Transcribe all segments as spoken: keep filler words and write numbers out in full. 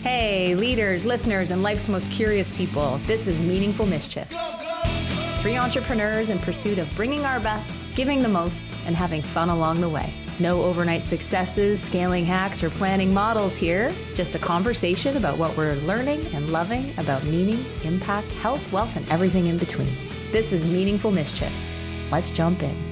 Hey, leaders, listeners, and life's most curious people. This is Meaningful Mischief. Three entrepreneurs in pursuit of bringing our best, giving the most, and having fun along the way. No overnight successes, scaling hacks, or planning models here. Just a conversation about what we're learning and loving about meaning, impact, health, wealth, and everything in between. This is Meaningful Mischief. Let's jump in.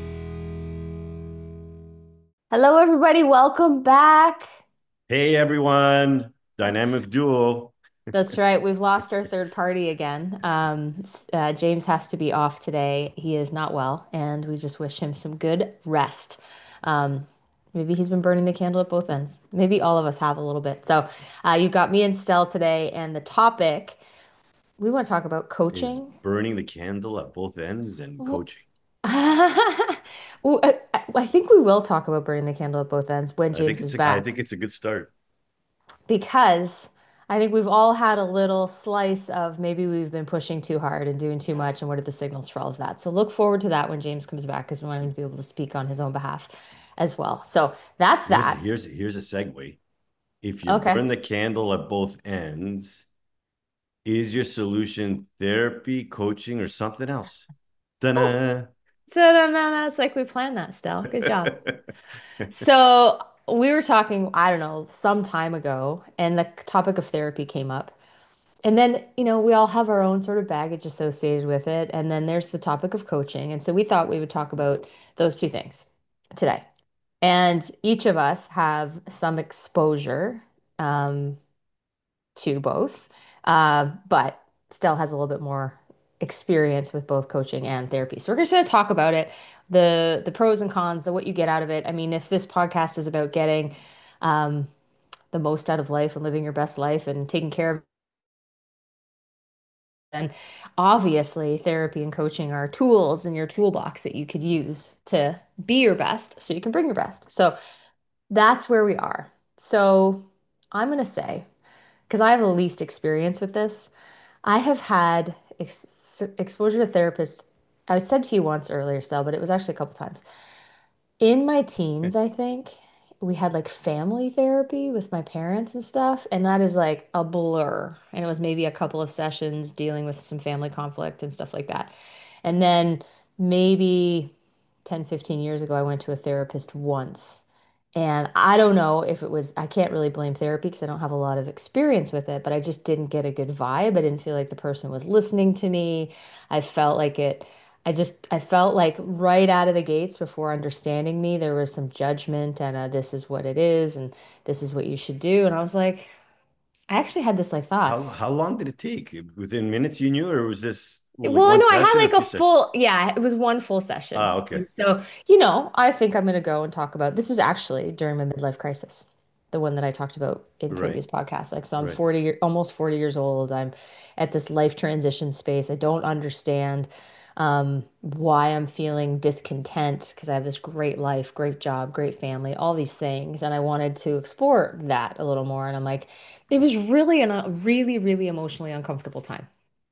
Hello, everybody. Welcome back. Hey everyone, dynamic duo. That's right. We've lost our third party again. Um, s- uh, James has to be off today. He is not well, and we just wish him some good rest. Um, maybe he's been burning the candle at both ends. Maybe all of us have a little bit. So, uh, you got me and Stell today, and the topic we want to talk about Is coaching. burning the candle at both ends and Well, coaching. I, I think we will talk about burning the candle at both ends when I think James is it's a, I back. think it's a good start. Because I think we've all had a little slice of maybe we've been pushing too hard and doing too much, and what are the signals for all of that? So look forward to that when James comes back because we want him to be able to speak on his own behalf as well. So that's Here's that. here's here's a segue. If you Okay. burn the candle at both ends, is your solution therapy, coaching, or something else? Oh, Ta-da! so no, no, no, it's like we planned that still. Good job. So we were talking, I don't know, some time ago, and the topic of therapy came up. And then, you know, we all have our own sort of baggage associated with it. And then there's the topic of coaching. And so we thought we would talk about those two things today. And each of us have some exposure um, to both, uh, but still has a little bit more experience with both coaching and therapy. So we're just going to talk about it, the the pros and cons, the what you get out of it. I mean, if this podcast is about getting um, the most out of life and living your best life and taking care of, then obviously therapy and coaching are tools in your toolbox that you could use to be your best so you can bring your best. So that's where we are. So I'm going to say, because I have the least experience with this, I have had ex exposure to therapists. I said to you once earlier, Stel, but it was actually a couple times. In my teens, I think we had like family therapy with my parents and stuff, and that is like a blur. And it was maybe a couple of sessions dealing with some family conflict and stuff like that. And then maybe ten, fifteen years ago, I went to a therapist once. And I don't know if it was, I can't really blame therapy because I don't have a lot of experience with it, but I just didn't get a good vibe. I didn't feel like the person was listening to me. I felt like it. I just I felt like right out of the gates before understanding me, there was some judgment and uh, this is what it is and this is what you should do. And I was like, I actually had this like thought. How how long did it take? Within minutes you knew, or was this like Well, one no, I had session or a like a few sessions? full, yeah, it was one full session. Ah, okay. And so, you know, I think I'm going to go and talk about this was actually during my midlife crisis, the one that I talked about in Right, previous podcasts. Like, so I'm right. forty, year- almost forty years old. I'm at this life transition space. I don't understand um, why I'm feeling discontent because I have this great life, great job, great family, all these things. And I wanted to explore that a little more. And I'm like, it was really an, a really, really emotionally uncomfortable time.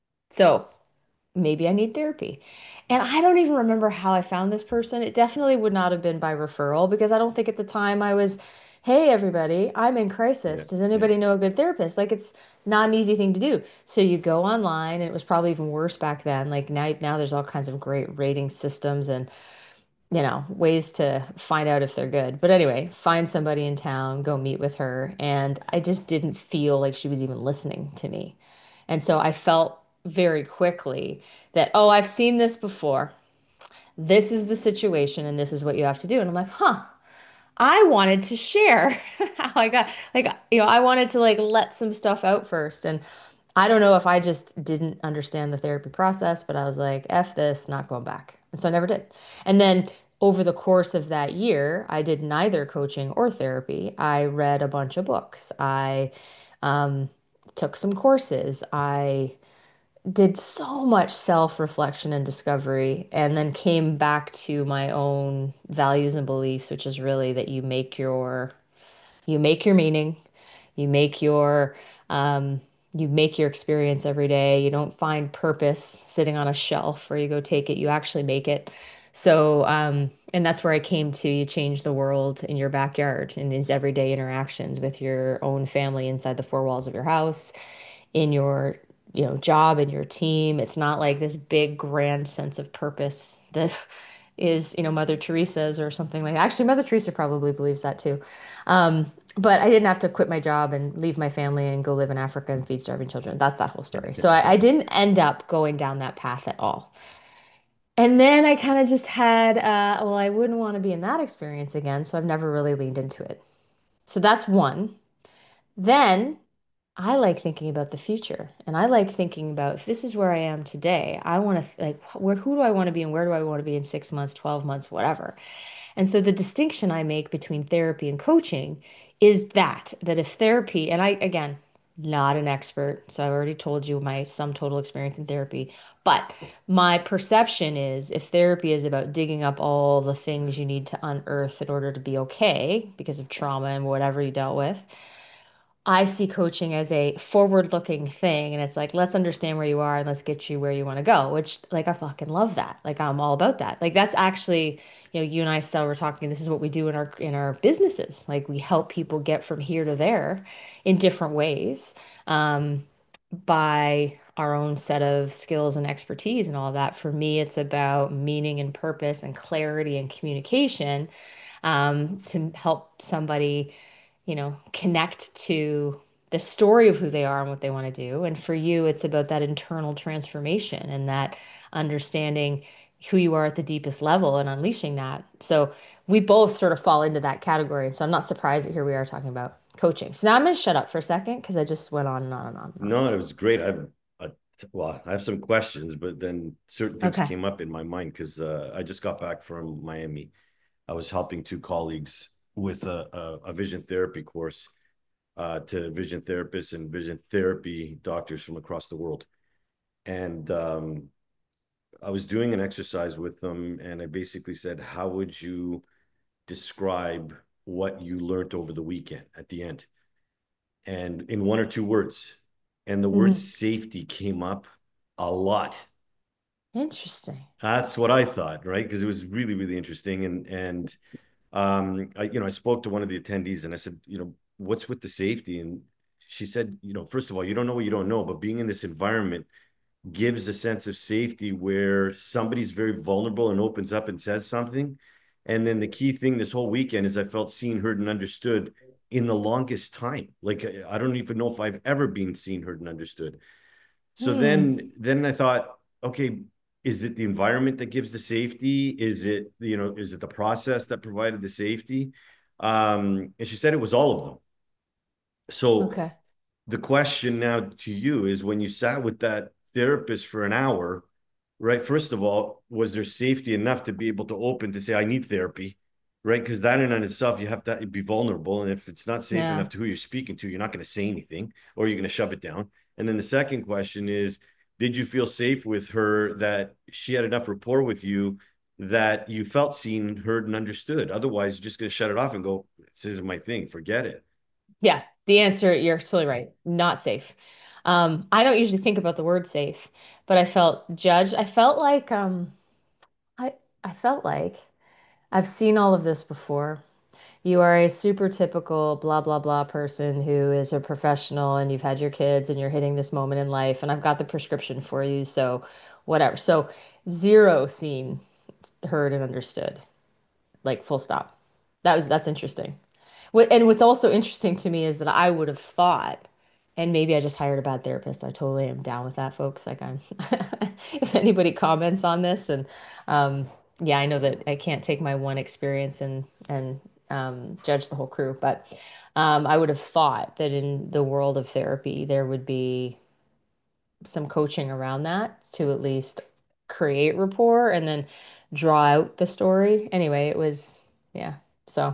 So, maybe I need therapy. And I don't even remember how I found this person. It definitely would not have been by referral because I don't think at the time I was, hey, everybody, I'm in crisis. Yeah, Does yeah. anybody know a good therapist? Like it's not an easy thing to do. So you go online, and it was probably even worse back then. Like now, now there's all kinds of great rating systems and, you know, ways to find out if they're good. But anyway, find somebody in town, go meet with her. And I just didn't feel like she was even listening to me. And so I felt very quickly that, oh, I've seen this before. This is the situation, and this is what you have to do. And I'm like, huh, I wanted to share how I got, like, you know, I wanted to like let some stuff out first. And I don't know if I just didn't understand the therapy process, but I was like, F this, not going back. And so I never did. And then over the course of that year, I did neither coaching or therapy. I read a bunch of books. I um, took some courses. I did so much self-reflection and discovery, and then came back to my own values and beliefs, which is really that you make your you make your meaning, you make your um, you make your experience every day. You don't find purpose sitting on a shelf where you go take it. You actually make it. So, um, and that's where I came to. You change the world in your backyard in these everyday interactions with your own family inside the four walls of your house, in your, you know, job and your team. It's not like this big grand sense of purpose that is, you know, Mother Teresa's or something like that. Actually, Mother Teresa probably believes that too. Um, but I didn't have to quit my job and leave my family and go live in Africa and feed starving children. That's that whole story. So I, I didn't end up going down that path at all. And then I kind of just had, uh, well, I wouldn't want to be in that experience again, so I've never really leaned into it. So that's one. Then I like thinking about the future, and I like thinking about if this is where I am today, I want to like where who do I want to be and where do I want to be in six months, twelve months, whatever. And so the distinction I make between therapy and coaching is that that if therapy, and I again, not an expert, so I've already told you my sum total experience in therapy, but my perception is if therapy is about digging up all the things you need to unearth in order to be okay because of trauma and whatever you dealt with, I see coaching as a forward-looking thing, and it's like, let's understand where you are and let's get you where you want to go, which like I fucking love that. Like I'm all about that. Like that's actually, you know, you and I still were talking, this is what we do in our in our businesses. Like we help people get from here to there in different ways, um, by our own set of skills and expertise and all of that. For me, it's about meaning and purpose and clarity and communication, um, to help somebody, you know, connect to the story of who they are and what they want to do. And for you, it's about that internal transformation and that understanding who you are at the deepest level and unleashing that. So we both sort of fall into that category. And so I'm not surprised that here we are talking about coaching. So now I'm going to shut up for a second because I just went on and on and on and on. No, it was great. I've uh, well, I have some questions, but then certain things Okay. came up in my mind because uh, I just got back from Miami. I was helping two colleagues with a, a, a vision therapy course uh, to vision therapists and vision therapy doctors from across the world. And um, I was doing an exercise with them, and I basically said, "How would you describe what you learned over the weekend at the end?" And in one or two words, and the word Hmm. safety came up a lot. Interesting. That's what I thought, right? Because it was really, really interesting. And and um, I, you know, I spoke to one of the attendees and I said, you know, what's with the safety? And she said, you know, first of all, you don't know what you don't know, but being in this environment gives a sense of safety where somebody's very vulnerable and opens up and says something. And then the key thing this whole weekend is I felt seen, heard, and understood in the longest time. Like I don't even know if I've ever been seen, heard, and understood. So Hmm. then then I thought, okay, is it the environment that gives the safety? Is it, you know, is it the process that provided the safety? Um, and she said it was all of them. So Okay. the question now to you is when you sat with that therapist for an hour, right? First of all, was there safety enough to be able to open to say, I need therapy, right? Because that in and itself, you have to be vulnerable. And if it's not safe enough Yeah. to who you're speaking to, you're not going to say anything or you're going to shove it down. And then the second question is, did you feel safe with her that she had enough rapport with you that you felt seen, heard, and understood? Otherwise, you're just going to shut it off and go, this isn't my thing, forget it. Yeah, the answer, you're totally right. Not safe. Um, I don't usually think about the word safe, but I felt judged. I felt like um I I felt like I've seen all of this before. You are a super typical blah blah blah person who is a professional and you've had your kids and you're hitting this moment in life and I've got the prescription for you, so whatever. So zero seen, heard, and understood. Like full stop. That was that's interesting. What and what's also interesting to me is that I would have thought, and maybe I just hired a bad therapist. I totally am down with that, folks. Like I'm, if anybody comments on this, and um, yeah, I know that I can't take my one experience and and um, judge the whole crew, but um, I would have thought that in the world of therapy there would be some coaching around that to at least create rapport and then draw out the story. Anyway, it was yeah. So.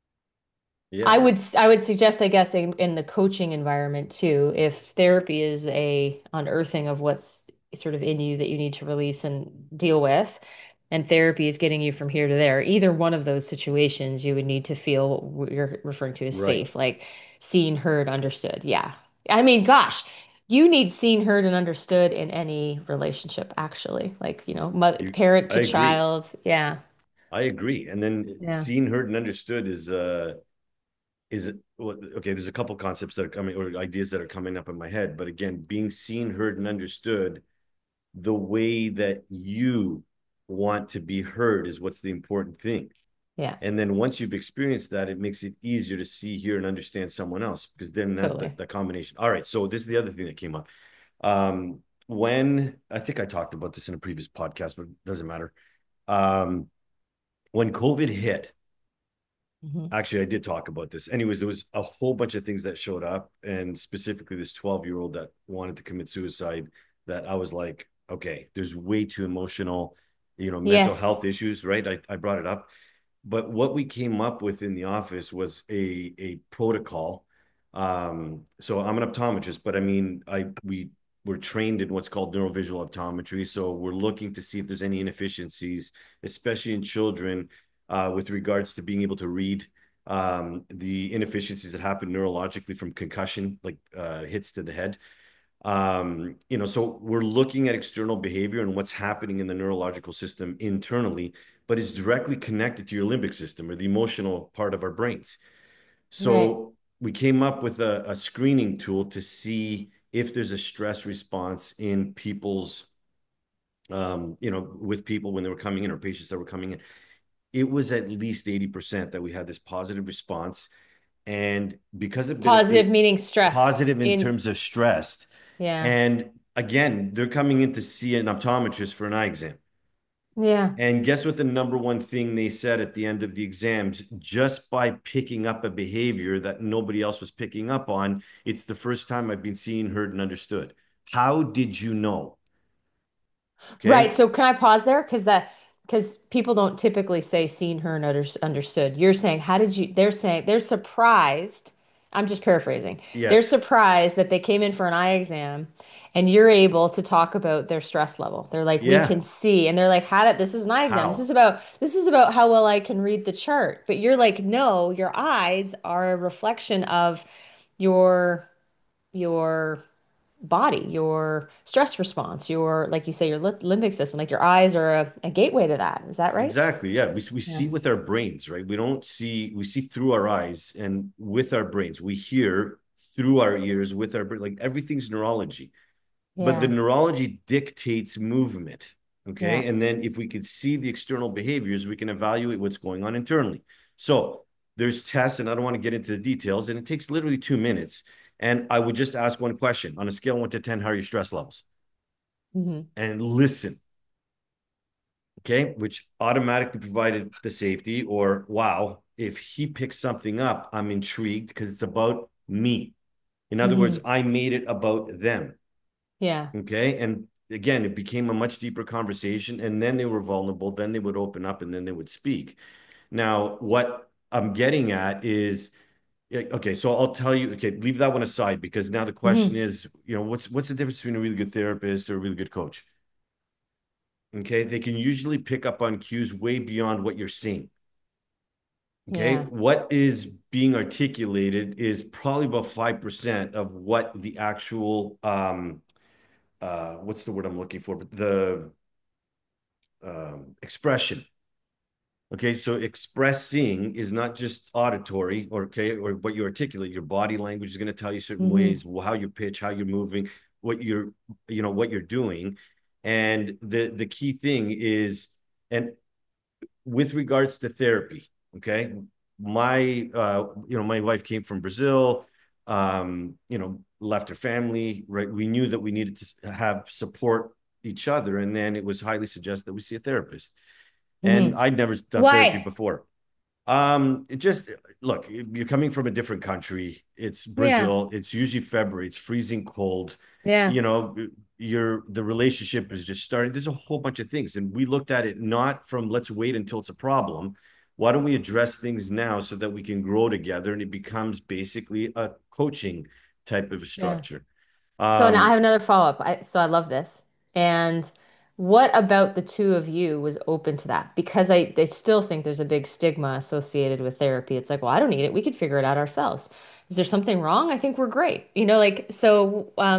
I Yeah. would I would suggest, I guess, in, in the coaching environment too, if therapy is a unearthing of what's sort of in you that you need to release and deal with, and therapy is getting you from here to there, either one of those situations, you would need to feel what you're referring to as Right. safe, like seen, heard, understood. Yeah. I mean, gosh. You need seen, heard, and understood in any relationship, actually. Like, you know, mo You, parent I to agree. child. Yeah. I agree. And then Yeah. seen, heard, and understood is uh is well, okay. There's a couple concepts that are coming or ideas that are coming up in my head, but again, being seen, heard, and understood the way that you want to be heard is what's the important thing. Yeah. And then once you've experienced that, it makes it easier to see, hear, and understand someone else because then that's the, Totally. the combination. All right. So this is the other thing that came up. Um, when I think I talked about this in a previous podcast, but it doesn't matter. Um, when COVID hit, Hmm. actually, I did talk about this. Anyways, there was a whole bunch of things that showed up, and specifically this twelve year old that wanted to commit suicide. That I was like, okay, there's way too emotional, you know, mental Yes. health issues, right? I, I brought it up. But what we came up with in the office was a a protocol. Um, so I'm an optometrist, but I mean, I we were trained in what's called neurovisual optometry. So we're looking to see if there's any inefficiencies, especially in children, uh, with regards to being able to read, um, the inefficiencies that happen neurologically from concussion, like uh, hits to the head. Um, you know, so we're looking at external behavior and what's happening in the neurological system internally, but it's directly connected to your limbic system or the emotional part of our brains. Right. So we came up with a, a screening tool to see if there's a stress response in people's, um, you know, with people when they were coming in or patients that were coming in. It was at least eighty percent that we had this positive response. And because of bit Positive it, meaning stress positive in in, terms of stress, yeah. and again, they're coming in to see an optometrist for an eye exam. Yeah. And guess what the number one thing they said at the end of the exams, just by picking up a behavior that nobody else was picking up on, it's the first time I've been seen, heard, and understood. How did you know? Right. Okay. So can I pause there? Because that because people don't typically say seen, heard, and under, understood. You're saying, how did you? They're saying they're surprised. I'm just paraphrasing. They're Yes. surprised that they came in for an eye exam and you're able to talk about their stress level. They're like, we Yeah. can see. And they're like, how did this is an eye exam. This How? is about this is about how well I can read the chart. But you're like, no, your eyes are a reflection of your your body, your stress response, your, like you say, your limbic system, like your eyes are a, a gateway to that. Is that right? Exactly. Yeah. We, we Yeah. see with our brains, right? We don't see, we see through our eyes and with our brains. We hear through our ears with our brain. Like everything's neurology, but the Yeah. neurology dictates movement. Yeah. Okay. And then if we could see the external behaviors, we can evaluate what's going on internally. So there's tests, and I don't want to get into the details, and it takes literally two minutes. And I would just ask one question on a scale of one to ten, how are your stress levels? Hmm. And listen, okay, which automatically provided the safety, or wow, if he picks something up, I'm intrigued because it's about me. In other words, Hmm. I made it about them. Yeah. Okay. And again, it became a much deeper conversation. And then they were vulnerable. Then they would open up and then they would speak. Now, what I'm getting at is, okay, so I'll tell you, okay, leave that one aside because now the question Hmm. is, you know, what's what's the difference between a really good therapist or a really good coach? Okay, they can usually pick up on cues way beyond what you're seeing. Okay, Yeah. what is being articulated is probably about five percent of what the actual, um, uh, what's the word I'm looking for? But the um, expression. Okay, so expressing is not just auditory, or okay, or what you articulate. Your body language is going to tell you certain Hmm. ways, how you pitch, how you're moving, what you're, you know, what you're doing. And the the key thing is, and with regards to therapy, okay, my uh, you know, my wife came from Brazil, um, you know, left her family, right? We knew that we needed to have support each other, and then it was highly suggested that we see a therapist. And Hmm. I'd never done therapy Why? before. Um, it just look, you're coming from a different country. It's Yeah. Brazil. It's usually February. It's freezing cold. Yeah. You know, your the relationship is just starting. There's a whole bunch of things, and we looked at it not from let's wait until it's a problem. Why don't we address things now so that we can grow together, and it becomes basically a coaching type of Yeah. structure. So now I Um, have another follow-up. I, so I love this. And what about the two of you was open to that? Because I they still think there's a big stigma associated with therapy. It's like, well, I don't need it. We could figure it out ourselves. Is there something wrong? I think we're great. You know, like so um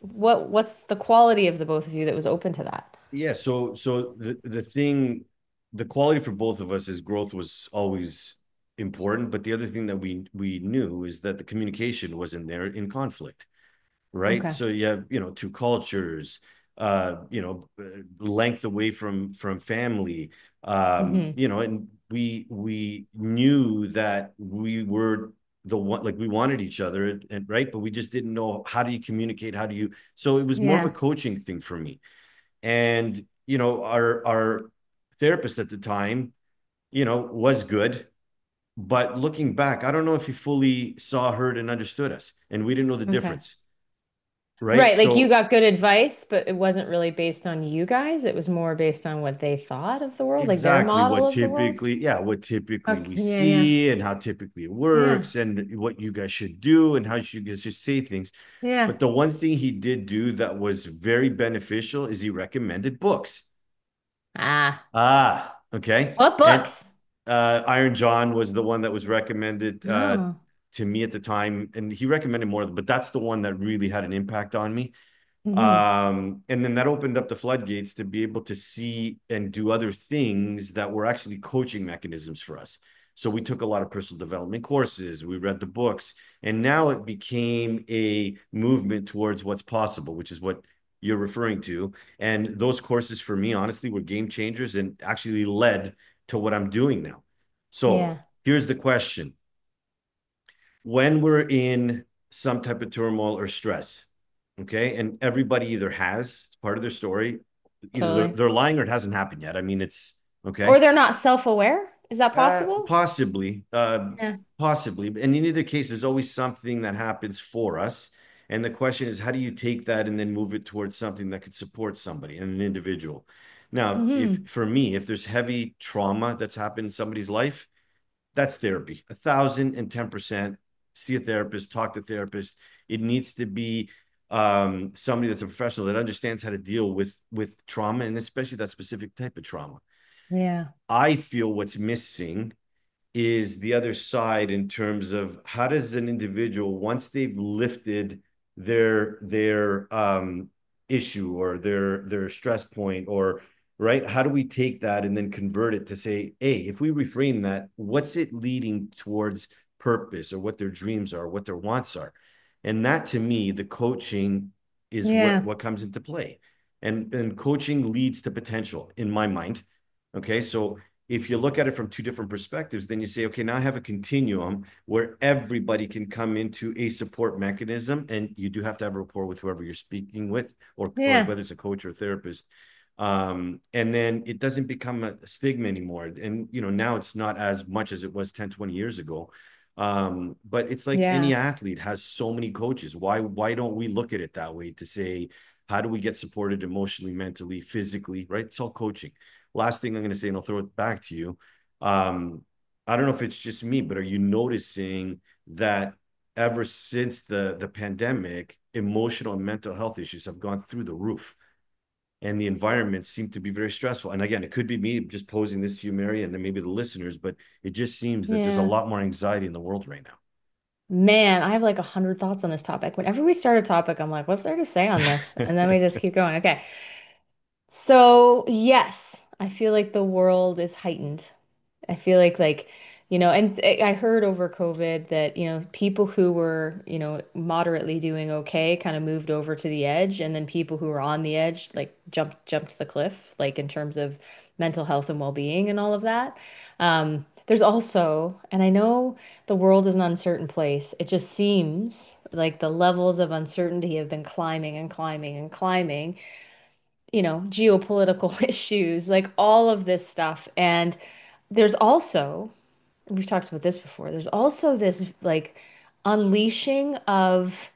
what what's the quality of the both of you that was open to that? Yeah, so so the the thing, the quality for both of us is growth was always important, but the other thing that we we knew is that the communication wasn't there in conflict, right? Okay. So you have, you know, two cultures, uh, you know, length away from from family, um, Hmm. you know, and we we knew that we were the one, like we wanted each other, and right, but we just didn't know how do you communicate, how do you, so it was more of a Yeah. coaching thing for me. And you know, our our therapist at the time, you know, was good, but looking back, I don't know if he fully saw, heard, and understood us, and we didn't know the Okay. difference, right? Right, like you So got good advice, but it wasn't really based on you guys. It was more based on what they thought of the world, like their exactly model what of the world. typically, yeah, what typically we Okay. Yeah, yeah. see and how typically it Yeah. works and what you guys should do and how you guys should say things. Yeah. But the one thing he did do that was very beneficial is he recommended books. Ah. Ah, okay. What And books? uh, Iron John was the one that was recommended uh, Oh. to me at the time, and he recommended more, but that's the one that really had an impact on me. Hmm. Um, and then that opened up the floodgates to be able to see and do other things that were actually coaching mechanisms for us. So we took a lot of personal development courses, we read the books, and now it became a movement towards what's possible, which is what you're referring to. And those courses for me, honestly, were game changers and actually led to what I'm doing now. So Yeah. here's the question. When we're in some type of turmoil or stress, okay, and everybody either has, it's part of their story, either they're, Totally. they're lying or it hasn't happened yet. I mean, it's Or okay. they're not self-aware? Is that Uh, possible? possibly, uh, Yeah. possibly. And in either case, there's always something that happens for us. And the question is, how do you take that and then move it towards something that could support somebody and an individual? Now, if Hmm. for me, if there's heavy trauma that's happened in somebody's life, that's therapy. A thousand and ten percent. See a therapist, talk to a therapist. It needs to be um, somebody that's a professional that understands how to deal with with trauma and especially that specific type of trauma. Yeah. I feel what's missing is the other side in terms of how does an individual once they've lifted their their um issue or their their stress point or right, how do we take that and then convert it to say, hey, if we reframe that, what's it leading towards purpose or what their dreams are, what their wants are? And that to me, the coaching is what Yeah. what comes into play. And and coaching leads to potential in my mind. Okay, so if you look at it from two different perspectives, then you say, okay, now I have a continuum where everybody can come into a support mechanism, and you do have to have a rapport with whoever you're speaking with, or or Yeah. whether it's a coach or a therapist. Um, and then it doesn't become a stigma anymore. And you know, now it's not as much as it was ten, twenty years ago. Um, but it's like any Yeah. athlete has so many coaches. Why why don't we look at it that way to say, how do we get supported emotionally, mentally, physically, right? It's all coaching. Last thing I'm going to say, and I'll throw it back to you. Um, I don't know if it's just me, but are you noticing that ever since the the pandemic, emotional and mental health issues have gone through the roof, and the environments seem to be very stressful? And again, it could be me just posing this to you, Mary, and then maybe the listeners, but it just seems that there's a Yeah. lot more anxiety in the world right Man, I have like a hundred thoughts on this topic. Whenever we start a topic, I'm like, what's there to say on this? now. And then we just keep going. Okay. So, yes, I feel like the world is heightened. I feel like like, you know, and I heard over COVID that, you know, people who were, you know, moderately doing okay kind of moved over to the edge, and then people who were on the edge like jumped jumped the cliff, like in terms of mental health and well-being and all of that. Um, there's also, and I know the world is an uncertain place. It just seems like the levels of uncertainty have been climbing and climbing and climbing, you know, geopolitical issues, like all of this stuff. And there's also, we've talked about this before, there's also this like unleashing of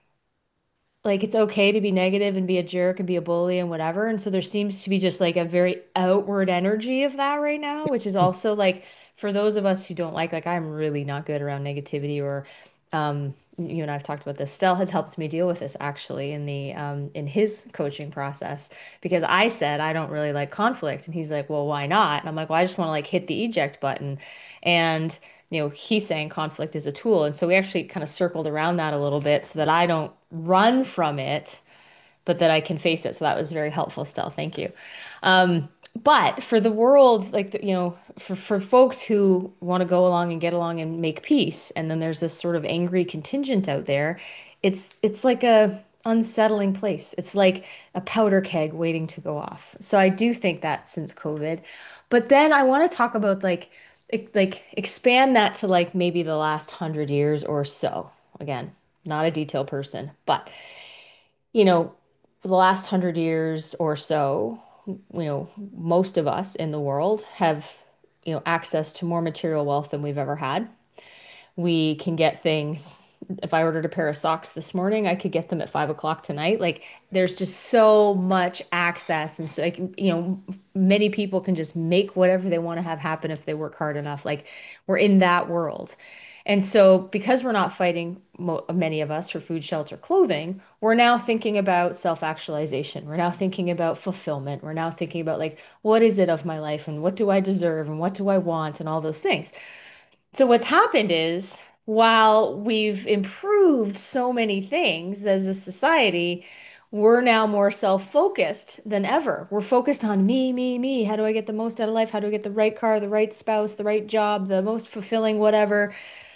like it's okay to be negative and be a jerk and be a bully and whatever. And so there seems to be just like a very outward energy of that right now, which is also like for those of us who don't like, like I'm really not good around negativity or um you and I've talked about this. Stell has helped me deal with this actually in the um in his coaching process because I said I don't really like conflict and he's like, "Well, why not?" And I'm like, "Well, I just want to like hit the eject button." And you know, he's saying conflict is a tool. And so we actually kind of circled around that a little bit so that I don't run from it. but that I can face it. So that was very helpful still. Thank you. Um, but for the world, like, the- you know, for, for folks who want to go along and get along and make peace, and then there's this sort of angry contingent out there, it's it's like a unsettling place. It's like a powder keg waiting to go off. So I do think that since COVID. But then I want to talk about like e- like expand that to like maybe the last hundred years or so. Again, not a detail person, but you know, for the last hundred years or so, you know, most of us in the world have, you know, access to more material wealth than we've ever had. We can get things. If I ordered a pair of socks this morning, I could get them at five o'clock tonight. Like there's just so much access. And so, like, you know, many people can just make whatever they want to have happen if they work hard enough. Like we're in that world. And so, because we're not fighting, mo many of us, for food, shelter, clothing, we're now thinking about self-actualization. We're now thinking about fulfillment. We're now thinking about, like, what is it of my life and what do I deserve and what do I want and all those things. So what's happened is while we've improved so many things as a society, we're now more self-focused than ever. We're focused on me, me, me. How do I get the most out of life? How do I get the right car, the right spouse, the right job, the most fulfilling whatever?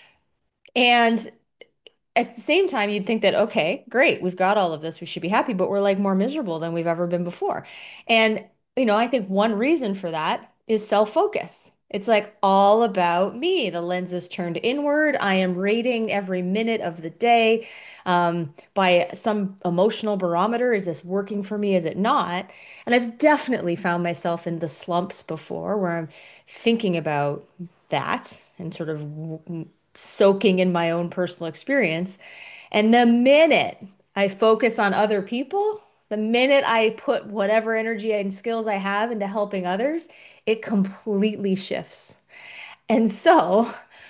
And at the same time, you'd think that, okay, great, we've got all of this, we should be happy, but we're like more miserable than we've ever been before. And, you know, I think one reason for that is self-focus. It's like all about me. The lens is turned inward. I am rating every minute of the day um, by some emotional barometer. Is this working for me? Is it not? And I've definitely found myself in the slumps before where I'm thinking about that and sort of soaking in my own personal experience. And the minute I focus on other people, the minute I put whatever energy and skills I have into helping others, it completely shifts. And so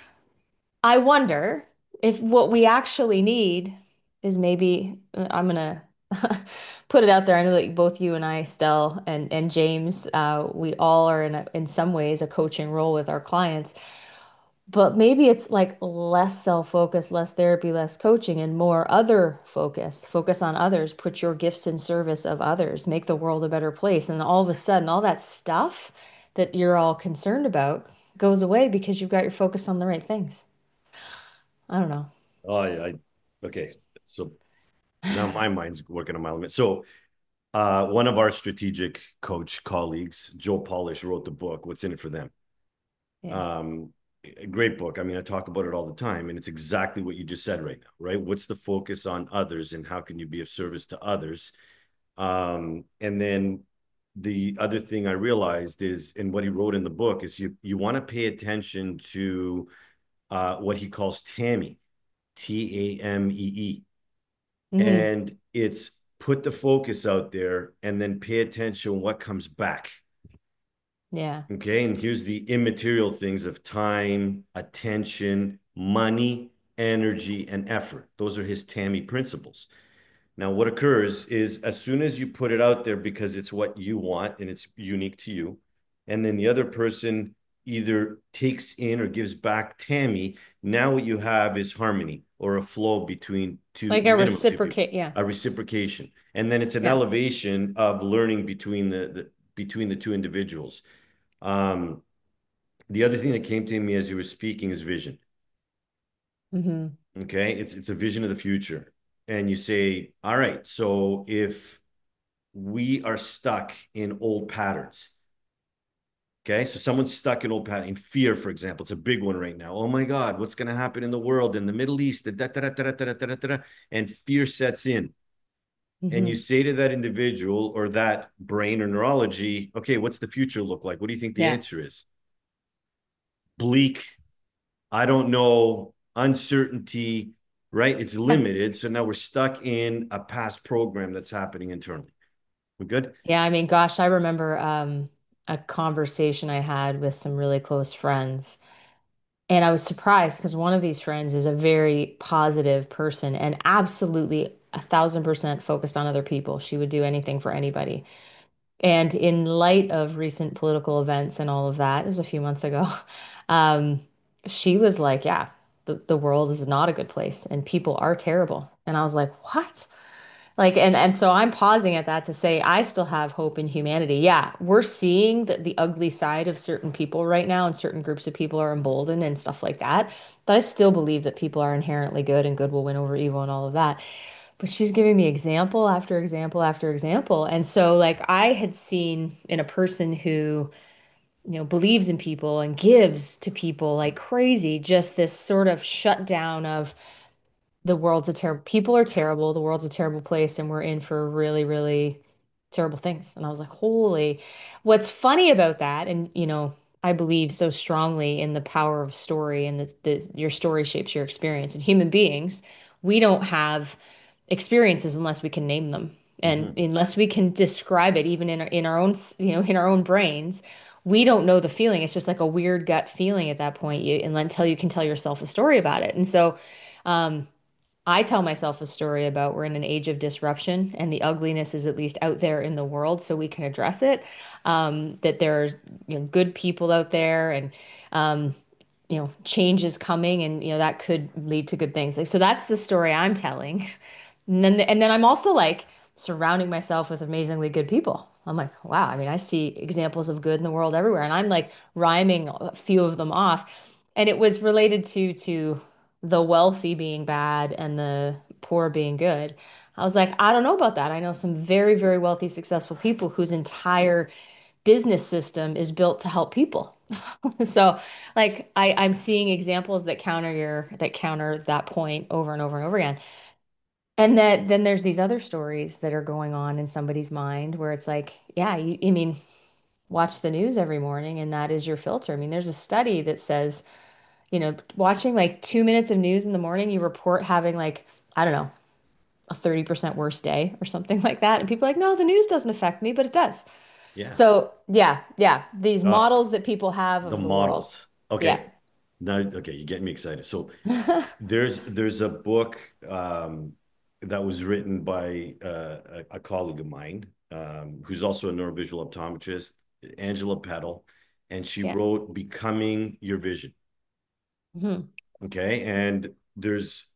I wonder if what we actually need is maybe, uh, I'm gonna put it out there. I know that both you and I, Stell and and James, uh, we all are in a, in some ways a coaching role with our clients. But maybe it's like less self-focus, less therapy, less coaching, and more other focus. Focus on others, put your gifts in service of others, make the world a better place. And all of a sudden, all that stuff that you're all concerned about goes away because you've got your focus on the right things. I don't know. Oh, I, I okay. So now my mind's working on my limit. So uh, one of our strategic coach colleagues, Joe Polish, wrote the book, What's in It for Them? Yeah. Um, a great book. I mean, I talk about it all the time, and it's exactly what you just said right now, right? What's the focus on others and how can you be of service to others? Um, and then the other thing I realized is, and what he wrote in the book is you you want to pay attention to uh, what he calls TAMI, T A M E E. Hmm. And it's put the focus out there and then pay attention what comes back. Yeah. Okay. And here's the immaterial things of time, attention, money, energy, and effort. Those are his TAMI principles. Now, what occurs is as soon as you put it out there because it's what you want and it's unique to you, and then the other person either takes in or gives back TAMI, now what you have is harmony or a flow between two, Like a minimum two people, reciprocate. Yeah. a reciprocation. And then it's an Yeah. elevation of learning between the, the between the two individuals. Um, the other thing that came to me as you were speaking is vision. Hmm. Okay, it's it's a vision of the future, and you say, all right, so if we are stuck in old patterns. Okay, so someone's stuck in old pattern in fear, for example. It's a big one right now. Oh my God, what's going to happen in the world, in the Middle East? Da, da, da, da, da, da, da, da, and fear sets in. And you Hmm. say to that individual or that brain or neurology, okay, what's the future look like? What do you think the Yeah. answer is? Bleak. I don't know. Uncertainty, right? It's limited. So now we're stuck in a past program that's happening internally. We good? Yeah, I mean, gosh, I remember um, a conversation I had with some really close friends. And I was surprised because one of these friends is a very positive person and absolutely a thousand percent focused on other people. She would do anything for anybody. And in light of recent political events and all of that, it was a few months ago, um, she was like, yeah, the, the world is not a good place and people are terrible. And I was like, what? Like, and and so I'm pausing at that to say I still have hope in humanity. Yeah, we're seeing the, the ugly side of certain people right now, and certain groups of people are emboldened and stuff like that. But I still believe that people are inherently good and good will win over evil and all of that. But she's giving me example after example after example. And so like I had seen in a person who, you know, believes in people and gives to people like crazy, just this sort of shutdown of the world's a terrible, people are terrible, the world's a terrible place, and we're in for really, really terrible things. And I was like, holy, what's funny about that, and you know, I believe so strongly in the power of story and that the, your story shapes your experience. And human beings, we don't have experiences unless we can name them. And Hmm. unless we can describe it, even in our, in our own, you know, in our own brains, we don't know the feeling. It's just like a weird gut feeling at that point, you, and until you can tell yourself a story about it. And so, um, I tell myself a story about we're in an age of disruption and the ugliness is at least out there in the world so we can address it. Um, that there's, you know, good people out there and um, you know, change is coming and you know that could lead to good things. Like so that's the story I'm telling. And then and then I'm also like surrounding myself with amazingly good people. I'm like, wow, I mean, I see examples of good in the world everywhere. And I'm like rhyming a few of them off. And it was related to to the wealthy being bad and the poor being good. I was like, I don't know about that. I know some very, very wealthy, successful people whose entire business system is built to help people. So, like, I, I'm seeing examples that counter your that counter that point over and over and over again. And that then there's these other stories that are going on in somebody's mind where it's like, yeah, you, I mean, watch the news every morning and that is your filter. I mean, there's a study that says, you know, watching like two minutes of news in the morning, you report having like, I don't know, a thirty percent worse day or something like that. And people are like, no, the news doesn't affect me, but it does. Yeah. So, yeah, yeah, these Uh, models that people have the of the world. models. Yeah. Okay. Now, okay, you're getting me excited. So there's there's a book um, that was written by uh, a, a colleague of mine um, who's also a neurovisual optometrist, Angela Peddle, and she Yeah. wrote Becoming Your Vision. Hmm. Okay, and there's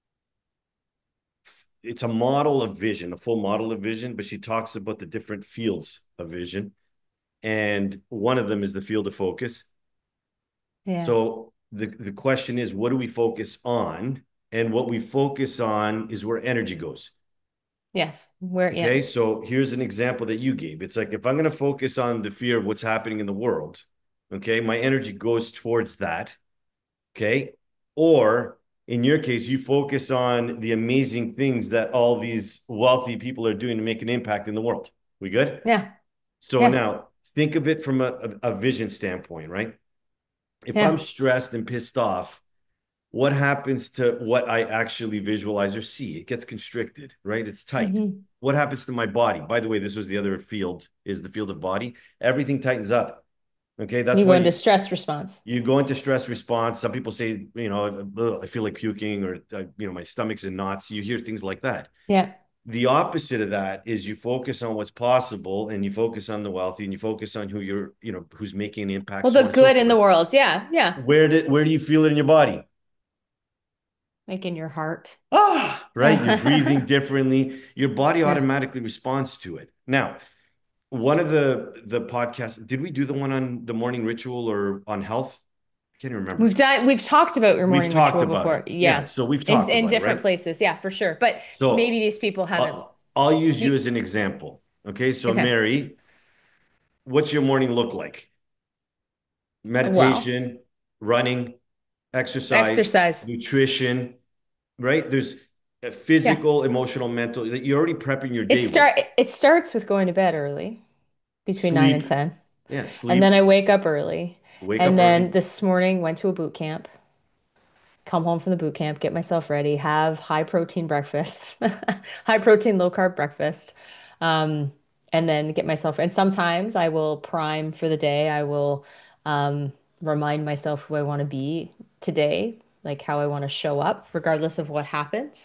it's a model of vision, a full model of vision, but she talks about the different fields of vision, and one of them is the field of focus. Yeah. So the, the question is, what do we focus on? And what we focus on is where energy goes. Yes. Where, yeah. Okay. So here's an example that you gave. It's like if I'm going to focus on the fear of what's happening in the world, okay, my energy goes towards that. Okay. Or in your case, you focus on the amazing things that all these wealthy people are doing to make an impact in the world. We good? Yeah. So Yeah. now think of it from a, a, a vision standpoint, right? If I'm Yeah. stressed and pissed off, what happens to what I actually visualize or see? It gets constricted, right? It's tight. Hmm. What happens to my body? By the way, this was the other field, is the field of body. Everything tightens up. Okay. That's You go why into you, stress response. you go into stress response. Some people say, you know, I feel like puking or, uh, you know, my stomach's in knots. You hear things like that. Yeah. The opposite of that is you focus on what's possible and you focus on the wealthy and you focus on who you're, you know, who's making an impact, Well, so the on and so good in the forth. world. Yeah. Yeah. Where did where do you feel it in your body? Like in your heart. Ah, right. You're breathing Yeah. differently. Your body automatically responds to it. Now, one of the the podcasts, did we do the one on the morning ritual or on health? I can't even remember. We've done, we've talked about your We've morning talked ritual about before. it. Yeah. Yeah. So we've In, talked in about it, different right? places. Yeah, for sure. But maybe So these people haven't. I'll, I'll use you You, as an example. Okay. So, okay. Mary, what's your morning look like? Well, Meditation, running, exercise, exercise. nutrition, right? There's a Yeah. physical, emotional, mental that you're already prepping your It day with. start it starts with going to bed early, between nine and Sleep. ten. Yeah. And then Sleep. I wake up early. Wake And up then early. this morning went to a boot camp, come home from the boot camp, get myself ready, have high protein breakfast, high protein, low carb breakfast. Um, and then get myself, and sometimes I will prime for the day. I will um, remind myself who I want to be today, like how I want to show up, regardless of what happens,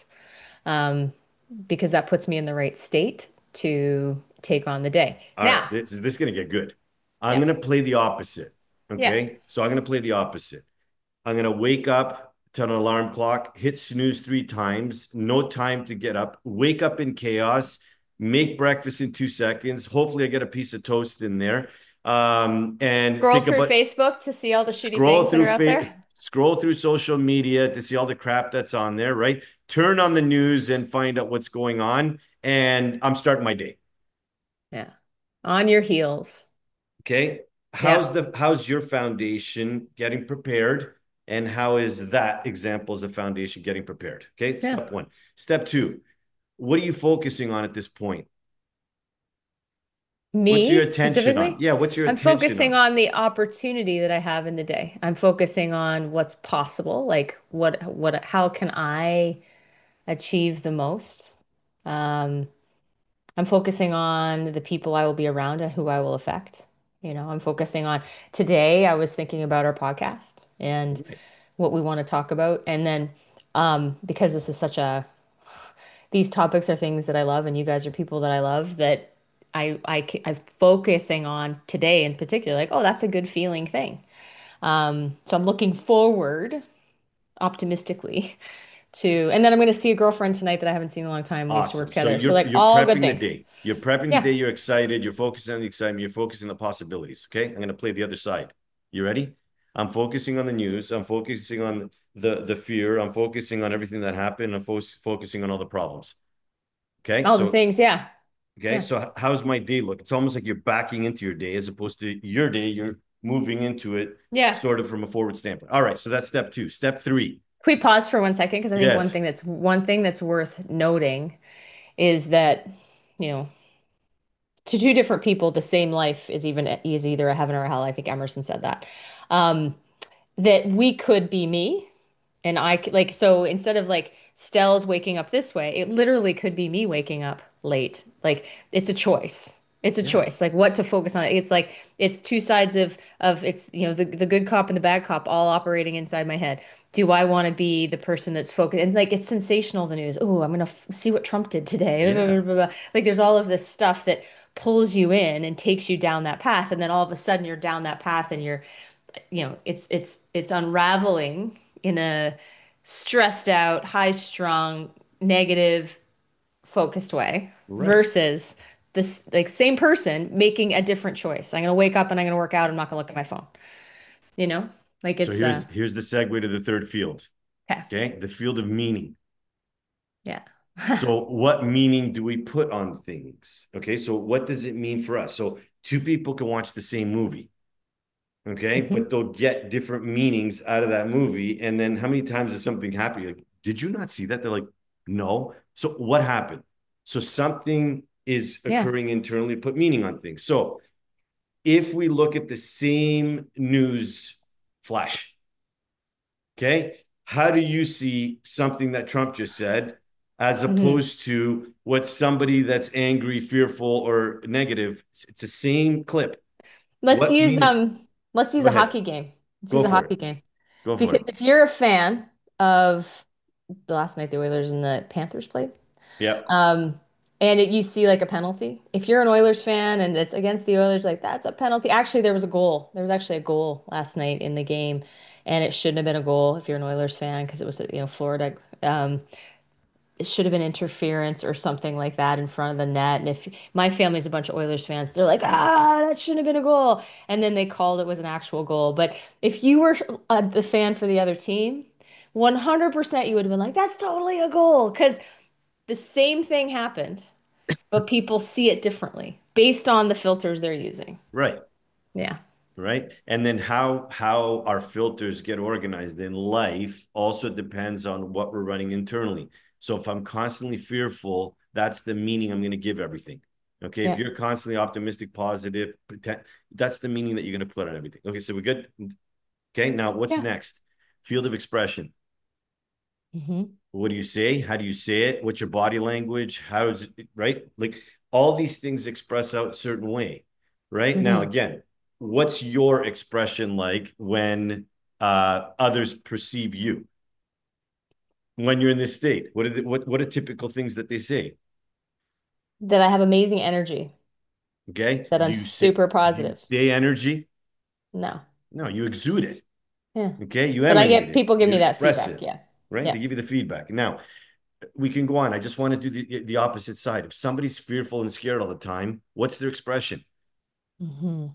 because that puts me in the right state to take on the day. All right, Now, this is this is gonna get good. I'm yeah, gonna play the opposite. yeah, Okay, so I'm gonna play the opposite. I'm gonna wake up. to an alarm clock, hit snooze three times, no time to get up, wake up in chaos, make breakfast in two seconds. Hopefully, I get a piece of toast in there. Um, and Scroll think through about Facebook to see all the shitty scroll things that through are out fa- there. scroll through social media to see all the crap that's on there, right? Turn on the news and find out what's going on. And I'm starting my day. Yeah. On your heels. Okay. How's Yeah. the how's your foundation getting prepared? And how is that example as a foundation getting prepared? Okay. Yeah. Step one. Step two, what are you focusing on at this point? What's your Me attention on? specifically, Yeah, what's your I'm attention focusing on? on the opportunity that I have in the day. I'm focusing on what's possible, like what what how can I achieve the most? Um, I'm focusing on the people I will be around and who I will affect. You know, I'm focusing on today, I was thinking about our podcast and Right. what we want to talk about. And then um, because this is such a these topics are things that I love, and you guys are people that I love that I I ca- I'm focusing on today in particular. Like, oh, that's a good feeling thing. Um, so I'm looking forward optimistically to, and then I'm going to see a girlfriend tonight that I haven't seen in a long time. We used to work Awesome. So together. So you're like you're all good prepping the things. day. You're prepping the day. Yeah. You're excited. You're focusing on the excitement. You're focusing on the possibilities. Okay. I'm going to play the other side. You ready? I'm focusing on the news. I'm focusing on the the fear. I'm focusing on everything that happened. I'm fo focusing on all the problems. Okay. All the So things. Yeah. okay. Yeah. So how's my day look? It's almost like you're backing into your day as opposed to your day. You're moving into it Yeah. sort of from a forward standpoint. All right. So that's step two. Step three. Can we pause for one second? Because I think one Yes. thing that's one thing that's worth noting is that, you know, to two different people, the same life is even is either a heaven or a hell. I think Emerson said that. Um, that we could be me and I c- like so instead of like Stell's waking up this way, it literally could be me waking up late. Like it's a choice. It's a Yeah. choice. Like what to focus on. It's like it's two sides of of it's you know the the good cop and the bad cop all operating inside my head. Do I want to be the person that's focused? And like it's sensational the news. Oh, I'm gonna f see what Trump did today. Yeah. Like there's all of this stuff that pulls you in and takes you down that path, and then all of a sudden you're down that path and you're you know, it's it's it's unraveling in a stressed out, high strung, negative, focused way Right. versus this like same person making a different choice. I'm gonna wake up and I'm gonna work out. I'm not gonna look at my phone. You know, like So it's uh here's here's the segue to the third field. okay. Okay. The field of meaning. Yeah. So, what meaning do we put on things? Okay, so what does it mean for us? So, two people can watch the same movie, okay, but hmm they'll get different meanings out of that movie. And then, how many times does something happen? You're like, did you not see that? They're like, no. So, what happened? So, something is Yeah. occurring internally to put meaning on things. So, if we look at the same news flash, okay. How do you see something that Trump just said as hmm opposed to what somebody that's angry, fearful, or negative? It's the same clip. Let's What use meaning? um let's use Go a ahead. hockey game. Let's use Go a for it. hockey game. Go for Because it. if you're a fan of the last night the Oilers and the Panthers played, Yeah. Um, and it, you see like a penalty. If you're an Oilers fan and it's against the Oilers, like that's a penalty. Actually, there was a goal. There was actually a goal last night in the game, and it shouldn't have been a goal if you're an Oilers fan because it was you know Florida. Um, it should have been interference or something like that in front of the net. And if my family's a bunch of Oilers fans, they're like, ah, that shouldn't have been a goal. And then they called it was an actual goal. But if you were uh, the fan for the other team, one hundred percent you would have been like, that's totally a goal because the same thing happened but people see it differently based on the filters they're using. Right. Yeah. Right. And then how how our filters get organized in life also depends on what we're running internally. So if I'm constantly fearful, that's the meaning I'm going to give everything. Okay. If Yeah. you're constantly optimistic, positive, that's the meaning that you're going to put on everything. Okay. So we're good. Okay. Now what's Yeah. next? Field of expression. hmm What do you say? How do you say it? What's your body language? How is it, right? Like all these things express out a certain way, right? Now, hmm again, what's your expression like when uh, others perceive you? When you're in this state, what are the, what what are typical things that they say? That I have amazing energy, Okay, that do I'm you say super do you positive. say energy? No. No, you exude it. Yeah. Okay, you But I emanate get it, people give you me that express feedback. it, Yeah. right? They Yeah. give you the feedback. Now we can go on. I just want to do the the opposite side. If somebody's fearful and scared all the time, what's their expression? Hmm.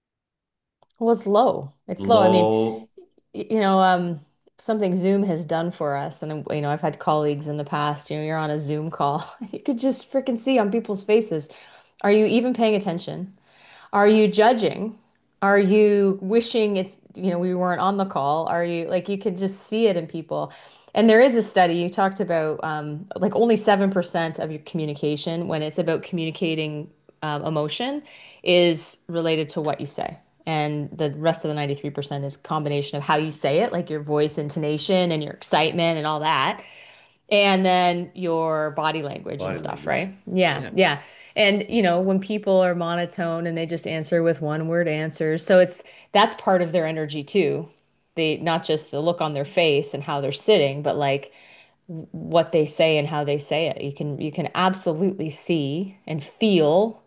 Well, it's low. It's low. I mean, Low. y- you know, um, something Zoom has done for us, and you know, I've had colleagues in the past, you know, you're on a Zoom call, you could just freaking see on people's faces. Are you even paying attention? Are you judging? Are you wishing it's, you know, we weren't on the call? Are you like you could just see it in people? And there is a study you talked about, um, like only seven percent of your communication when it's about communicating um, emotion is related to what you say. And the rest of the ninety-three percent is combination of how you say it, like your voice intonation and your excitement and all that. And then your body language and Body stuff, language. right? Yeah, Yeah. yeah. And you know, when people are monotone and they just answer with one word answers, so it's that's part of their energy too. They not just the look on their face and how they're sitting, but like what they say and how they say it. You can you can absolutely see and feel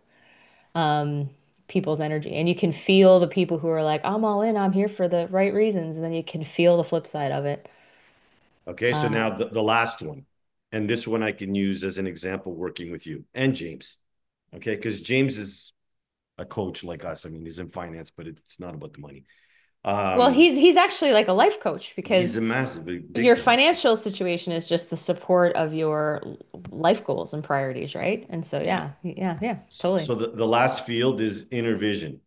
um people's energy. And you can feel the people who are like, I'm all in, I'm here for the right reasons. And then you can feel the flip side of it. Okay, so Uh, now the, the last one, and this one I can use as an example working with you and James. Okay, because James is a coach like us. I mean, he's in finance, but it's not about the money. well, Um, he's he's actually like a life coach he's a because massive, big, big your time. financial situation is just the support of your life goals and priorities, right? And so, Yeah. yeah, yeah, yeah, So, totally. so the, the last field is inner vision.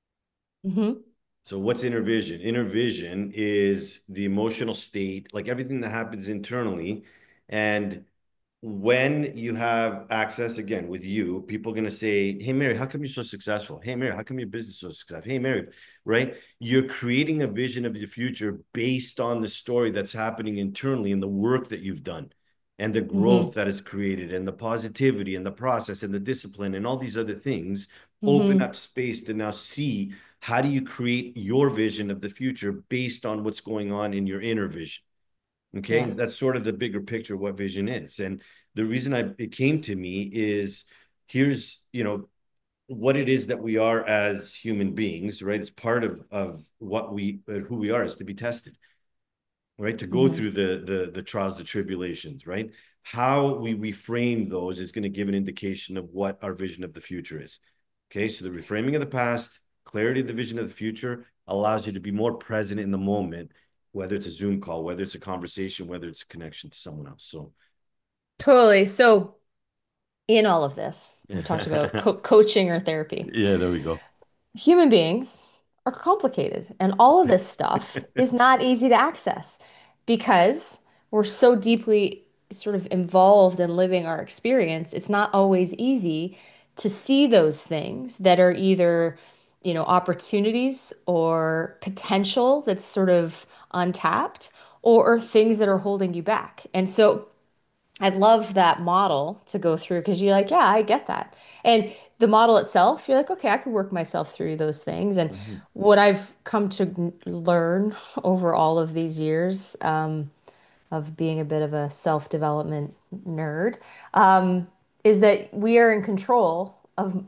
Hmm. So what's inner vision? Inner vision is the emotional state, like everything that happens internally. And when you have access again with you, people are going to say, Hey, Mary, how come you're so successful? Hey, Mary, how come your business is so successful? Hey, Mary, right? You're creating a vision of the future based on the story that's happening internally and the work that you've done and the growth Hmm. that is created and the positivity and the process and the discipline and all these other things open Hmm. up space to now see how do you create your vision of the future based on what's going on in your inner vision. Okay, Yeah. that's sort of the bigger picture of what vision is. And the reason I it came to me is here's, you know, what it is that we are as human beings, right? It's part of of what we uh, who we are is to be tested, right? To go Hmm. through the the the trials, the tribulations, right? How we reframe those is going to give an indication of what our vision of the future is. Okay, so the reframing of the past, clarity of the vision of the future allows you to be more present in the moment, whether it's a Zoom call, whether it's a conversation, whether it's a connection to someone else. So, Totally. So, in all of this, we talked about yeah, co coaching or therapy. there we go. Human beings are complicated, and all of this stuff is not easy to access because we're so deeply sort of involved in living our experience. It's not always easy to see those things that are either, you know, opportunities or potential that's sort of untapped or, or things that are holding you back. And so I love that model to go through because you're like, yeah, I get that. And the model itself, you're like, okay, I could work myself through those things. And Mhm. what I've come to n- learn over all of these years um, of being a bit of a self-development nerd um, is that we are in control of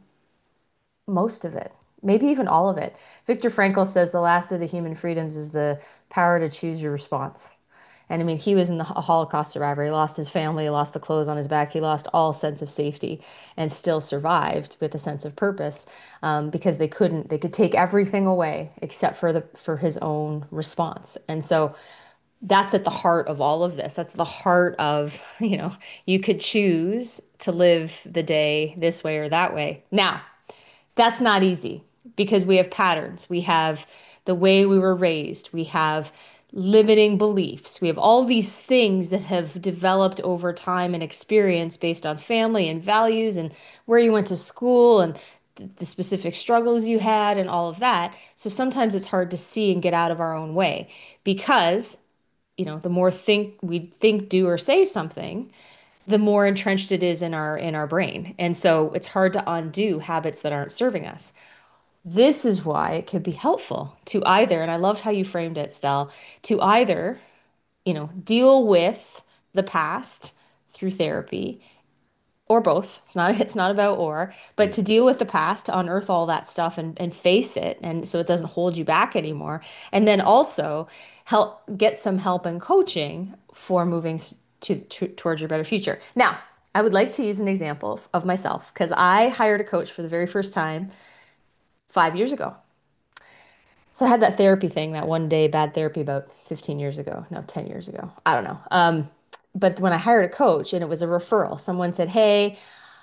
most of it, maybe even all of it. Viktor Frankl says the last of the human freedoms is the power to choose your response. And I mean, he was in the a Holocaust survivor. He lost his family, he lost the clothes on his back, he lost all sense of safety, and still survived with a sense of purpose um, because they couldn't, they could take everything away except for the for his own response. And so that's at the heart of all of this. That's the heart of, you know, you could choose to live the day this way or that way. Now, that's not easy because we have patterns. We have the way we were raised. We have limiting beliefs. We have all these things that have developed over time and experience based on family and values and where you went to school and th- the specific struggles you had and all of that. So sometimes it's hard to see and get out of our own way because, you know, the more think we think, do, or say something, the more entrenched it is in our in our brain. And so it's hard to undo habits that aren't serving us. This is why it could be helpful to either, and I loved how you framed it, Stell, to either, you know, deal with the past through therapy or both. It's not it's not about or, but Mm. to deal with the past, to unearth all that stuff and and face it, and so it doesn't hold you back anymore. And then also help get some help and coaching for moving to, to towards your better future. Now, I would like to use an example of myself because I hired a coach for the very first time five years ago. So I had that therapy thing, that one day bad therapy about fifteen years ago, no, ten years ago. I don't know. Um, but when I hired a coach and it was a referral, someone said, "Hey,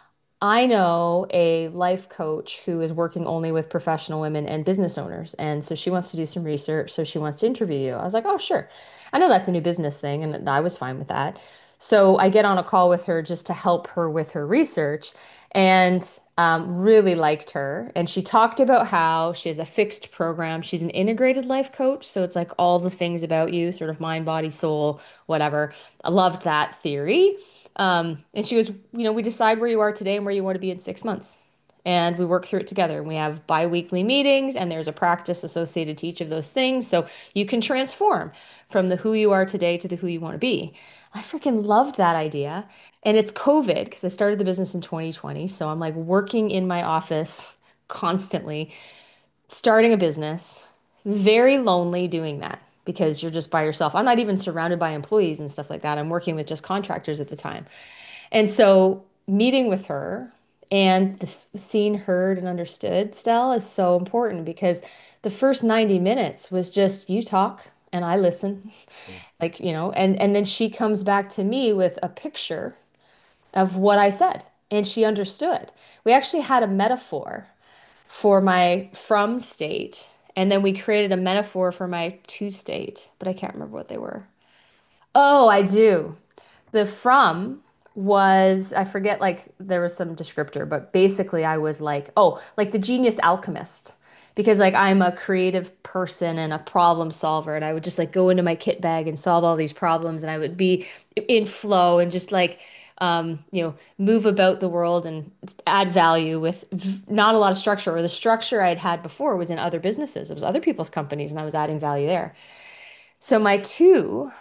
I know a life coach who is working only with professional women and business owners. And so she wants to do some research. So she wants to interview you." I was like, "Oh, sure." I know that's a new business thing, and I was fine with that. So I get on a call with her just to help her with her research and um, really liked her. And she talked about how she has a fixed program. She's an integrated life coach. So it's like all the things about you, sort of mind, body, soul, whatever. I loved that theory. Um, and she goes, you know, we decide where you are today and where you want to be in six months. And we work through it together. And we have bi-weekly meetings, and there's a practice associated to each of those things. So you can transform from the who you are today to the who you want to be. I freaking loved that idea. And it's COVID because I started the business in twenty twenty. So I'm like working in my office constantly, starting a business, very lonely doing that because you're just by yourself. I'm not even surrounded by employees and stuff like that. I'm working with just contractors at the time. And so meeting with her and the seen, heard, and understood, Stell, is so important because the first ninety minutes was just you talk and I listen. Like, you know, and and then she comes back to me with a picture of what I said and she understood. We actually had a metaphor for my from state, and then we created a metaphor for my to state, but I can't remember what they were. Oh, I do. The from was, I forget, like there was some descriptor, but basically I was like, oh, like the genius alchemist. Because like I'm a creative person and a problem solver, and I would just like go into my kit bag and solve all these problems, and I would be in flow and just like um, you know, move about the world and add value with v- not a lot of structure, or the structure I'd had before was in other businesses. It was other people's companies, and I was adding value there. So my two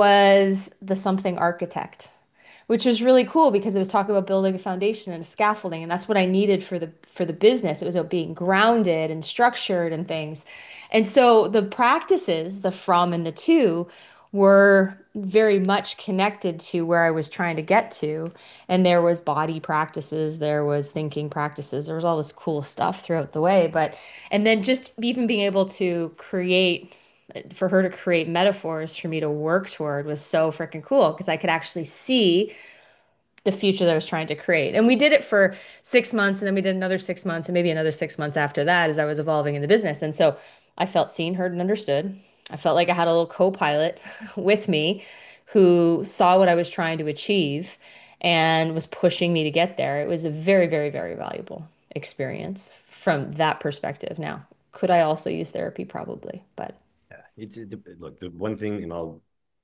was the something architect, which was really cool because it was talking about building a foundation and a scaffolding, and that's what I needed for the for the business. It was about being grounded and structured and things. And so the practices, the from and the to, were very much connected to where I was trying to get to. And there was body practices, there was thinking practices, there was all this cool stuff throughout the way. But and then just even being able to create for her to create metaphors for me to work toward was so freaking cool because I could actually see the future that I was trying to create. And we did it for six months, and then we did another six months, and maybe another six months after that as I was evolving in the business. And so I felt seen, heard, and understood. I felt like I had a little co-pilot with me who saw what I was trying to achieve and was pushing me to get there. It was a very, very, very valuable experience from that perspective. Now, could I also use therapy? Probably, but Yeah, it's it, look, the one thing, and I'll,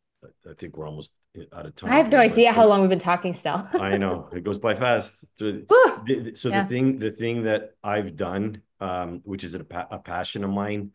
I think we're almost out of I time have no here, but idea how the, long we've been talking still. I know it goes by fast. So Whew. the, so the Yeah. thing, the thing that I've done, um, which is a, pa a passion of mine,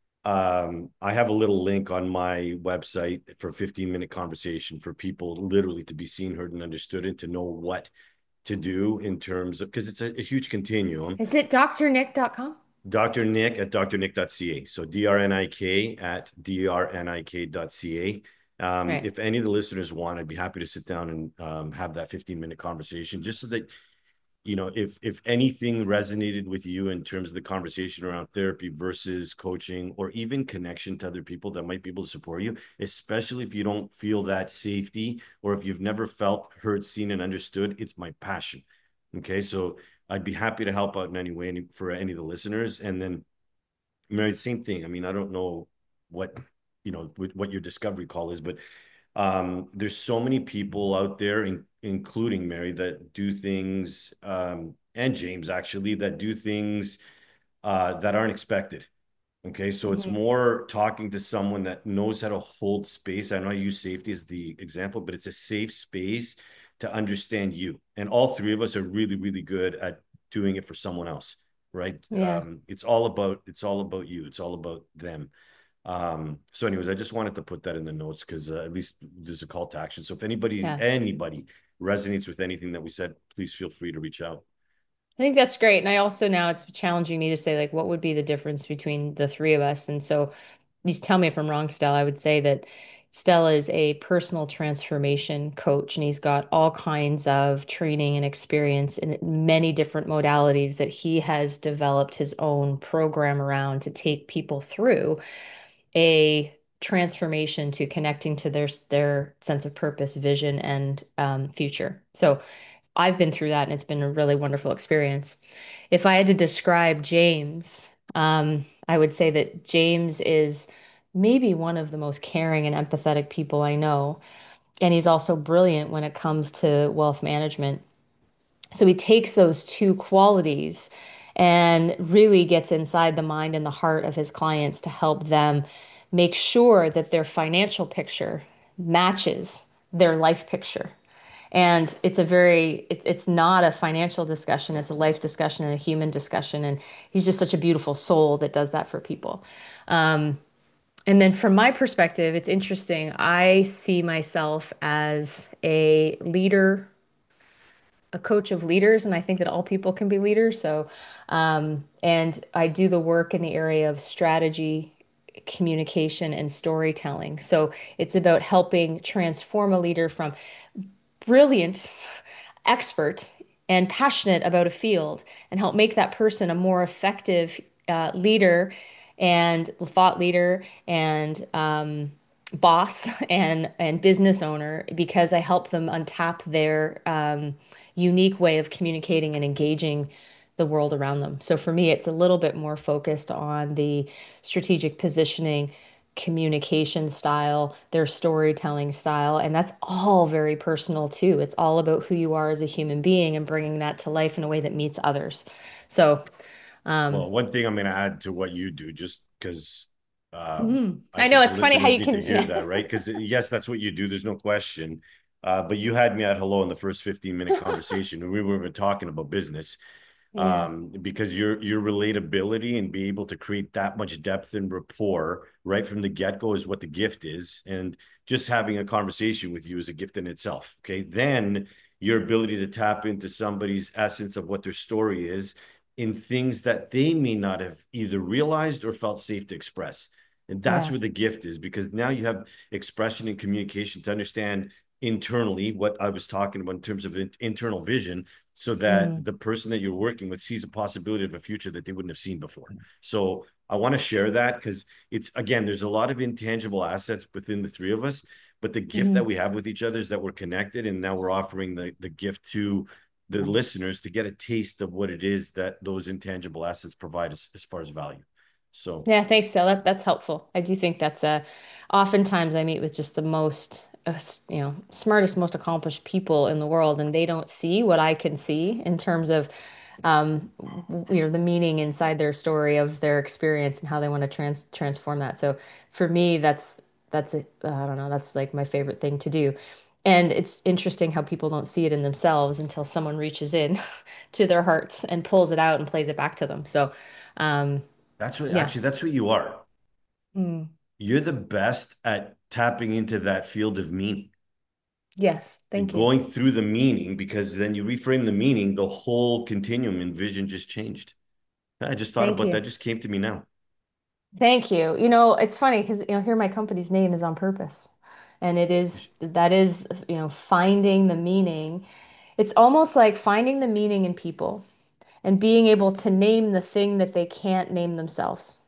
um, I have a little link on my website for a fifteen minute conversation for people literally to be seen, heard, and understood, and to know what to do in terms of, because it's a, a huge continuum. Is it dr nick dot com? Doctor Nick at drnick dot c a. So D R N I K at D R N I K dot C A. Um, Right. if any of the listeners want, I'd be happy to sit down and um, have that fifteen minute conversation just so that, you know, if if anything resonated with you in terms of the conversation around therapy versus coaching, or even connection to other people that might be able to support you, especially if you don't feel that safety, or if you've never felt heard, seen, and understood, it's my passion. Okay. So I'd be happy to help out in any way, any, for any of the listeners. And then, Mary, same thing. I mean, I don't know what, you know, what your discovery call is, but um, there's so many people out there, in, including Mary, that do things, um, and James actually, that do things uh, that aren't expected. Okay, so it's Mhm. more talking to someone that knows how to hold space. I know I use safety as the example, but it's a safe space to understand you. And all three of us are really, really good at doing it for someone else, right? Yeah. Um, it's all about it's all about you. It's all about them. Um, so anyways, I just wanted to put that in the notes because uh, at least there's a call to action. So if anybody, Yeah. anybody resonates with anything that we said, please feel free to reach out. I think that's great. And I also now it's challenging me to say, like, what would be the difference between the three of us? And so you tell me if I'm wrong, Stella. I would say that Stella is a personal transformation coach, and he's got all kinds of training and experience in many different modalities that he has developed his own program around to take people through a transformation to connecting to their their sense of purpose, vision, and um, future. So I've been through that, and it's been a really wonderful experience. If I had to describe James, um, I would say that James is maybe one of the most caring and empathetic people I know. And he's also brilliant when it comes to wealth management. So he takes those two qualities and really gets inside the mind and the heart of his clients to help them make sure that their financial picture matches their life picture. And it's a very, it's it's not a financial discussion, it's a life discussion and a human discussion. And he's just such a beautiful soul that does that for people. Um, and then from my perspective, it's interesting. I see myself as a leader, a coach of leaders, and I think that all people can be leaders. So, um, and I do the work in the area of strategy, communication, and storytelling. So it's about helping transform a leader from brilliant expert and passionate about a field and help make that person a more effective uh, leader and thought leader and um, boss and and business owner because I help them untap their um, unique way of communicating and engaging the world around them. So for me, it's a little bit more focused on the strategic positioning, communication style, their storytelling style, and that's all very personal too. It's all about who you are as a human being and bringing that to life in a way that meets others. So, um, Well, one thing I'm going to add to what you do, just because um, mm, I I know think the it's funny how listeners you need to can, hear yeah, that, right? Because yes, that's what you do. There's no question. Uh, but you had me at hello in the first fifteen minute conversation, and we weren't even talking about business yeah, um, because your your relatability and be able to create that much depth and rapport right from the get go is what the gift is, and just having a conversation with you is a gift in itself. Okay, then your ability to tap into somebody's essence of what their story is in things that they may not have either realized or felt safe to express. And that's yeah, where the gift is because now you have expression and communication to understand internally what I was talking about in terms of internal vision so that mm, the person that you're working with sees a possibility of a future that they wouldn't have seen before. So I want to share that because it's again, there's a lot of intangible assets within the three of us, but the gift that mm. we have with each other is that we're connected, and now we're offering the the gift to the listeners to get a taste of what it is that those intangible assets provide as, as far as value. So Yeah, thanks, so that that's helpful. I do think that's uh oftentimes I meet with just the most uh, s- you know, smartest, most accomplished people in the world, and they don't see what I can see in terms of um w- you know, the meaning inside their story of their experience and how they want to trans transform that. So for me, that's that's a, I don't know, that's like my favorite thing to do. And it's interesting how people don't see it in themselves until someone reaches in to their hearts and pulls it out and plays it back to them. So um that's what yeah. actually that's what you are. Mm. You're the best at tapping into that field of meaning Yes, and thank you. going through the meaning because then you reframe the meaning, the whole continuum and vision just changed. I just thought Thank about you. that, just came to me now. Thank you. You know, it's funny because, you know, here my company's name is on purpose. And it is, that is, you know, finding the meaning. It's almost like finding the meaning in people and being able to name the thing that they can't name themselves.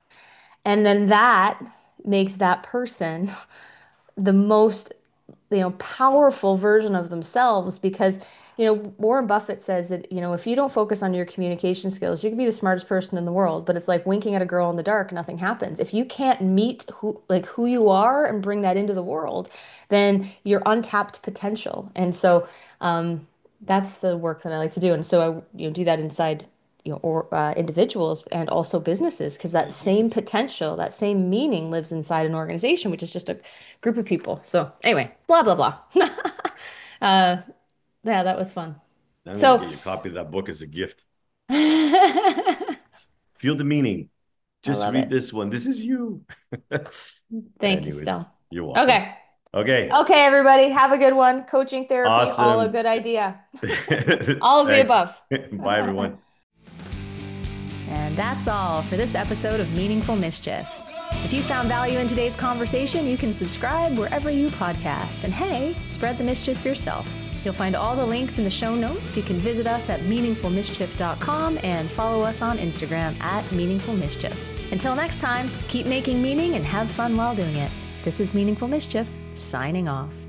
And then that makes that person the most, you know, powerful version of themselves because, you know, Warren Buffett says that, you know, if you don't focus on your communication skills, you can be the smartest person in the world, but it's like winking at a girl in the dark, nothing happens. If you can't meet who like who you are and bring that into the world, then you're untapped potential. And so um that's the work that I like to do. And so I, you know, do that inside, you know, or uh, individuals and also businesses because that same potential, that same meaning lives inside an organization, which is just a group of people. So anyway, blah blah blah. uh, yeah, that was fun. I'm going to So get you a copy of that book as a gift. I Feel the meaning. Just love read it. this one. This is you. Thank you, Anyways, Stella. you're welcome. Okay. Okay. Okay, everybody, have a good one. Coaching therapy, all a Awesome. good idea. All of the Thanks. above. Bye, everyone. And that's all for this episode of Meaningful Mischief. If you found value in today's conversation, you can subscribe wherever you podcast. And hey, spread the mischief yourself. You'll find all the links in the show notes. You can visit us at meaningful mischief dot com and follow us on Instagram at Meaningful Mischief. Until next time, keep making meaning and have fun while doing it. This is Meaningful Mischief, signing off.